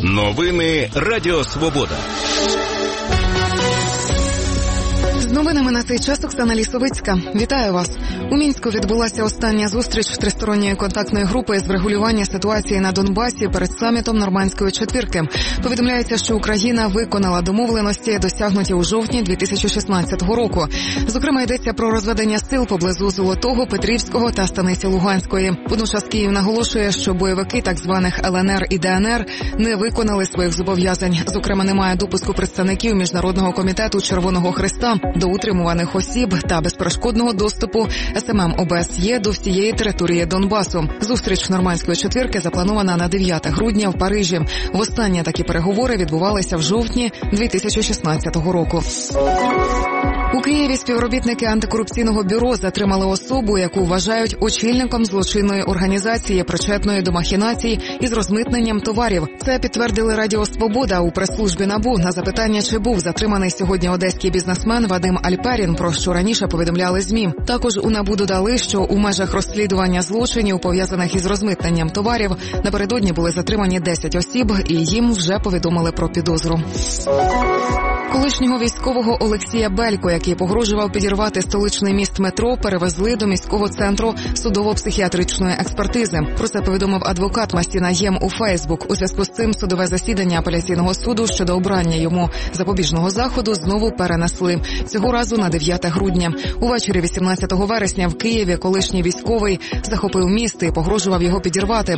Новини Радіо Свобода. З новинами на цей час Оксана Лісовицька. Вітаю вас. У Мінську відбулася остання зустріч тристоронньої контактної групи з врегулювання ситуації на Донбасі перед самітом Нормандської четвірки. Повідомляється, що Україна виконала домовленості, досягнуті у жовтні 2016 року. Зокрема, йдеться про розведення сил поблизу Золотого, Петрівського та Станиці Луганської. Водночас Київ наголошує, що бойовики так званих ЛНР і ДНР не виконали своїх зобов'язань. Зокрема, немає допуску представників Міжнародного комітету Червоного Хреста до утримуваних осіб та безперешкодного доступу СММ ОБСЄ до всієї території Донбасу. Зустріч Нормандської четвірки запланована на 9 грудня в Парижі. Востаннє такі переговори відбувалися в жовтні 2016 року. У Києві співробітники антикорупційного бюро затримали особу, яку вважають очільником злочинної організації, причетної до махінацій із розмитненням товарів. Це підтвердили Радіо Свобода у прес-службі НАБУ на запитання, чи був затриманий сьогодні одеський бізнесмен Вадим Альперін, про що раніше повідомляли ЗМІ. Також у НАБУ додали, що у межах розслідування злочинів, пов'язаних із розмитненням товарів, напередодні були затримані 10 осіб і їм вже повідомили про підозру. Колишнього військового Олексія Белько, який погрожував підірвати столичний міст метро, перевезли до міського центру судово-психіатричної експертизи. Про це повідомив адвокат Мастіна Єм у Фейсбук. У зв'язку з цим судове засідання апеляційного суду щодо обрання йому запобіжного заходу знову перенесли. Цього разу на 9 грудня. Увечері 18 вересня в Києві колишній військовий захопив міст і погрожував його підірвати.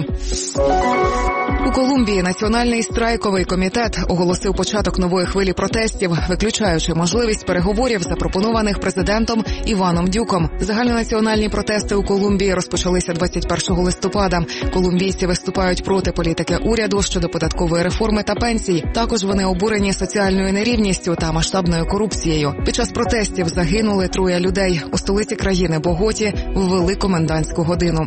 У Колумбії Національний страйковий комітет оголосив початок нової хвилі протестів, виключаючи можливість переговорів, запропонованих президентом Іваном Дюком. Загальнонаціональні протести у Колумбії розпочалися 21 листопада. Колумбійці виступають проти політики уряду щодо податкової реформи та пенсій. Також вони обурені соціальною нерівністю та масштабною корупцією. Під час протестів загинули 3 людей. У столиці країни Боготі ввели комендантську годину.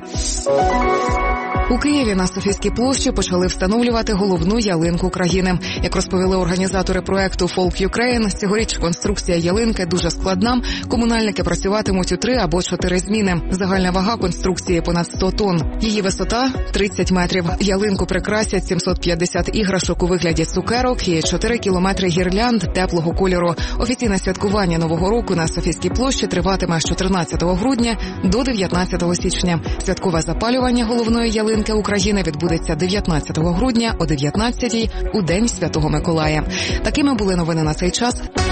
У Києві на Софійській площі почали встановлювати головну ялинку країни. Як розповіли організатори проекту Folk Ukraine, цьогоріч конструкція ялинки дуже складна. Комунальники працюватимуть у 3 або 4 зміни. Загальна вага конструкції понад 100 тонн. Її висота – 30 метрів. Ялинку прикрасять 750 іграшок у вигляді цукерок і 4 кілометри гірлянд теплого кольору. Офіційне святкування Нового року на Софійській площі триватиме з 14 грудня до 19 січня. Святкове запалювання головної ялинки України відбудеться 19 грудня о 19-й у День Святого Миколая. Такими були новини на цей час.